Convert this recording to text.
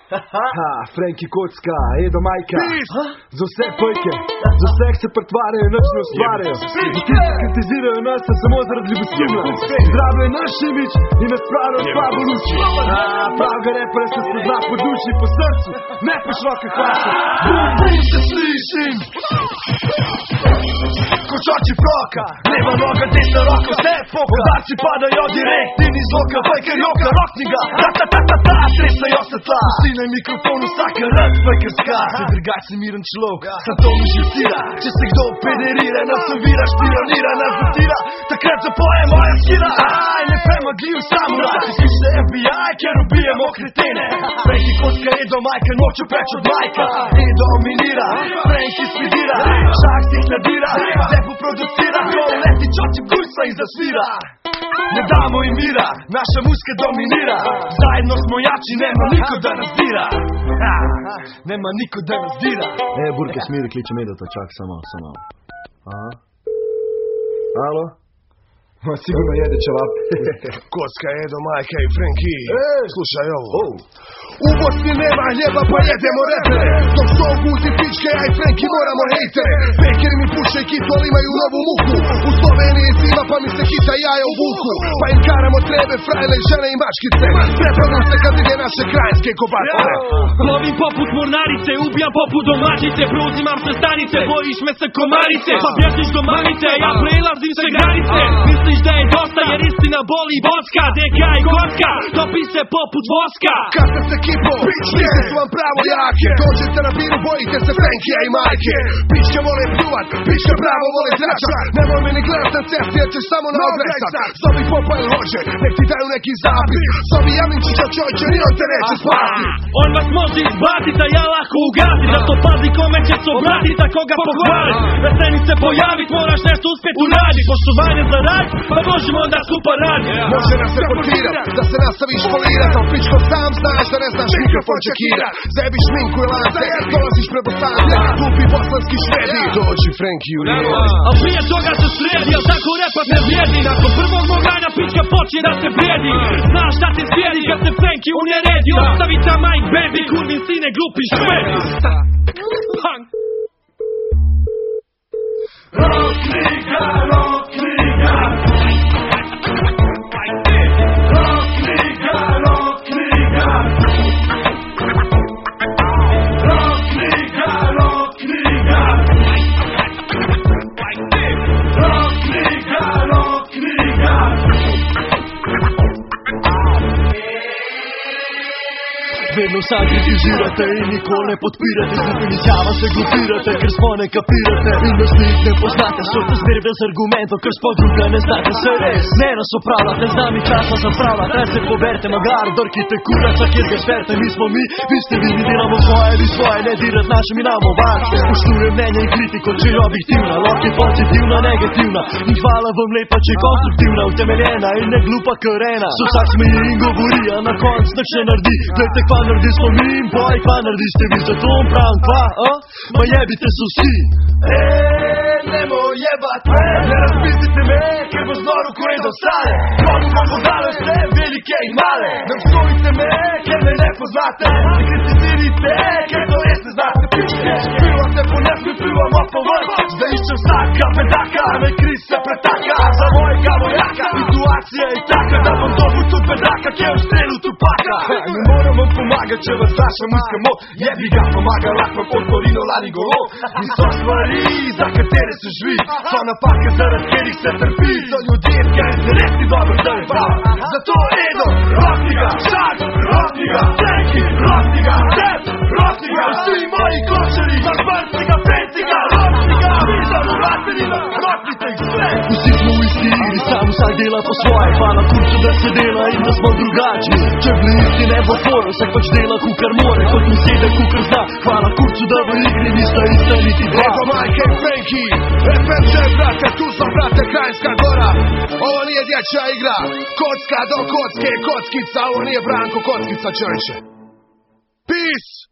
Frenki kocka, Edo Majka. Za vse pojke, za vse, ki se pretvarjajo, nič ne ustvarjajo. Za tiste, ki kritizirajo nas, samo zaradi ljubosumja. Zdravijo naš imič in nas pravijo slabo luč. Pravega repera se spozna po duši, po srcu, ne po širokih klasah. Bum, se slišim kot oči proka, leva noga, desna roka, vse poka. Udarci padajo direkt in iz oka, fajker joka, rokni ga, ta-ta-ta-ta-ta, tresajo se tla. Vsi na mikrofonu, vsaka rad, fajker ska. Se drugač si miren človek, sa to mi živcira. Če se kdo pederira, nas ovira, špionira, nas zatira, takrat zapoje moja skira. Ne premagljiv samuraj, izkušte FBI, ker ubijamo kretene. Frenki kocka, Edo Majka, noče preč od Majka. Edo dominira, Frenki spidira, šak si nadira, lepo producira, ko leti čoči kursa in zasvira. Ne damo im mira, naša muska dominira. Zajedno smo jači, nema niko da nas dira. Nema niko da nas dira. Burke, smiri, kličem Edota, čak, samo. Aha. Alo? Ma sigurno jede čevap. Kocka, Edo Majka i Frenki. Slušaj ovo. U Bosni nema hljeba pa jedemo repere. Dok su oguzi pičke, ja i Frenki moramo hejtere. Pekeri mi puše kitu, ali imaju novu muku. U Sloveniji zima pa mi se hita jaja u vuku. Pa im karamo trebe, frajle, žene i mačkice. Prepadnu se kad vide naše krajinske kobasice. Lovim poput mornarice, ubijam poput domaćice. Preuzimam se stanice, bojiš me se komarice. Pa bježiš do mamice, a ja prelazim se granice. Misliš da je dosta jer istina boli i boska. Deka i kocka, topi se poput voska. Kasne se kipo, pičke su vam pravo jake. Dođete na biru, bojite se Frenkija i Majke. Pičke vole pljuvat, pičke pravo vole tračat. Nemoj me ni gledat na cesti jer ćeš samo na obresat. Zovi popa ili hođe, nek ti daju neki zapis. Zovi Jaminčića čovječe, ni on te neće spati. On vas može izbatit, a ja lako ugasit. Zato pazi kome će se obratit, a koga pohvalit. Da se mi se pojavit, moraš nešto uspjet uradit. Poštovanje za rad, pa možemo onda skupa radit. Može nas reportirat, da se nastaviš folirat. Al pičko sam znaš da ne znaš mikrofon čekirat. Zebiš minku i lance, dolaziš pred Bosanke. Glupi bosanski švedi, dođi Frenki u rijedi. A prije toga se sredi, al tako repat ne vrijedi. Nakon prvog moganja pička počne da se vrijedi. Znaš da ti slijedi kad se Frenki uneredi. Ostavi ta Mike baby, kurvin sine glupi švedi. Rock liga, rock liga. Vedno sad kritizirate i nikol ne potpirate. Zupim izjava se glupirate, ker smo ne kapirate. In nas nik ne poznate, so te zmer bez argumentov, ker spod druga ne znate. Se res, ne nas opravljate, z nami časa zapravljate. Se poberte, magar, dorkite kuraca, kjer ga sperte. Mi smo mi, vi ste vi, mi delamo svoje, vi svoje. Ne dirat našim in namo vas. Spoštujem mnenje in kritiko, če je objektivna. Lahko je pozitivna, negativna. In hvala vam lepa, če je konstruktivna, utemeljena in ne glupa karena. So vsak smeji in govori, a na konc nek še naredi. Glejte, kva naredi smo mi in boj, kva naredi ste vi. Zato vam pravim, kva, ma jebite se vsi. Nemo jebat me, ne razpizdite me, ker bo znoru ko Edo stane. Komu vam podale vse, velike in male. Ne obstojite me, ker me ne poznate. Ne kritizirite, ker to res ne znate. Pičke, pivate po nesmi, pivamo po vrh. Zdaj iščem vsaka pedaka, me kriz se pretaka. Za mojega vojaka, situacija je taka, da bom dobil tu pedaka, ki je v strelu Tupaka. Ne moram vam pomagat, če vas naša muska mo. Jebi ga, pomaga lahko pod Torino, Lani, Golo. Niso stvari, za katere se živi. So napake, zaradi katerih se trpi. So ljudje, ker se res ni dobro zajebav. Zato Edo, rokni ga, Šak, rokni ga, Frenki, rokni ga, Tep, rokni ga. Vsi moji kočari, zavrti ga, peti ga, rokni ga. Mi zavrati ga, roknite ih sve. Vsi smo v isti igri, sam vsak dela po svoje. Hvala kurcu, da se dela in da smo drugačni. Če bili isti ne bo fora, vsak pač dela kukar more. Kot mi sede kukar zna, hvala kurcu, da v igri nista ista niti dva. Edo Majka i Frenki, FMC brate, tu sam brate, Krajinska Gora. Ovo nije dječja igra, kocka do kocke, kockica, ovo nije Branko Kockica čovječe. Peace!